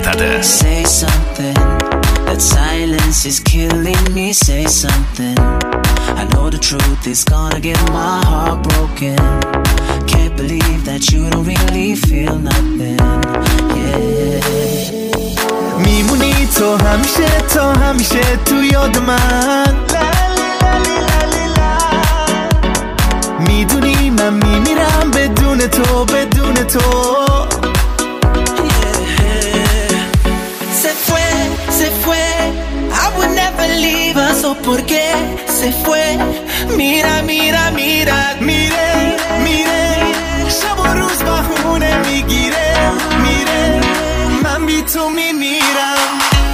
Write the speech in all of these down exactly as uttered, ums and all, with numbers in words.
etadi. Say something, that silence is killing me. Say something, I know the truth is gonna get my heart broken. Can't believe that you don't really feel nothing. Yeah. میمونی تو همیشه تا همیشه تو یاد من. میدونی من میمیرم بدون تو بدون تو. Se fue, se fue, I would never leave her. So por qué se fue? Mira, mira, mira, میره میره شب و روز بهونه میگیره. میره من بی تو میمیرم.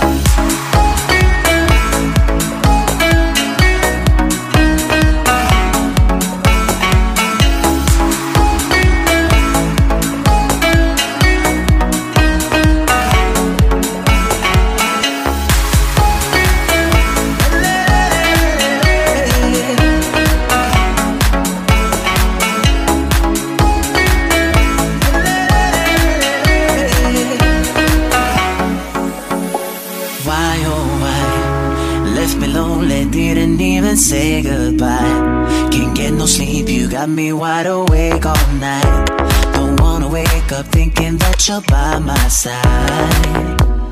Didn't even say goodbye. Can't get no sleep, you got me wide awake all night. Don't wanna wake up thinking that you're by my side.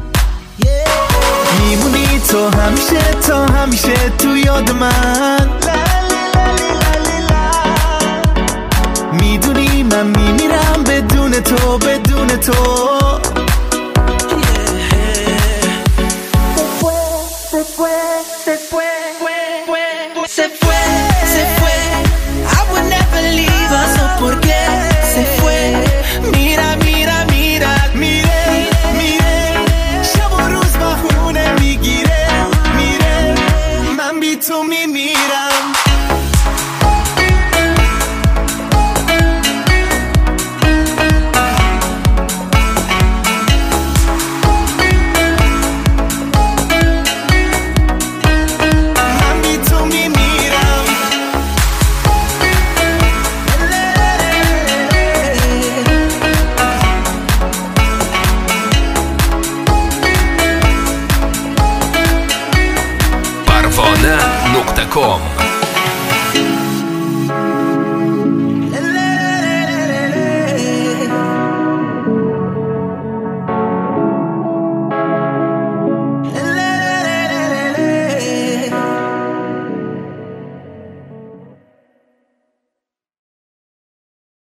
میمونی تو همیشه تا همیشه تو یاد من. میدونی من میمیرم بدون تو بدون تو. Se fue, se fue, I would never leave her. So por qué se fue? Mira, mira, mira, mire, mire شب و روز بهونه میگیره. میره من بی تو میمیرم. parvona nuqta com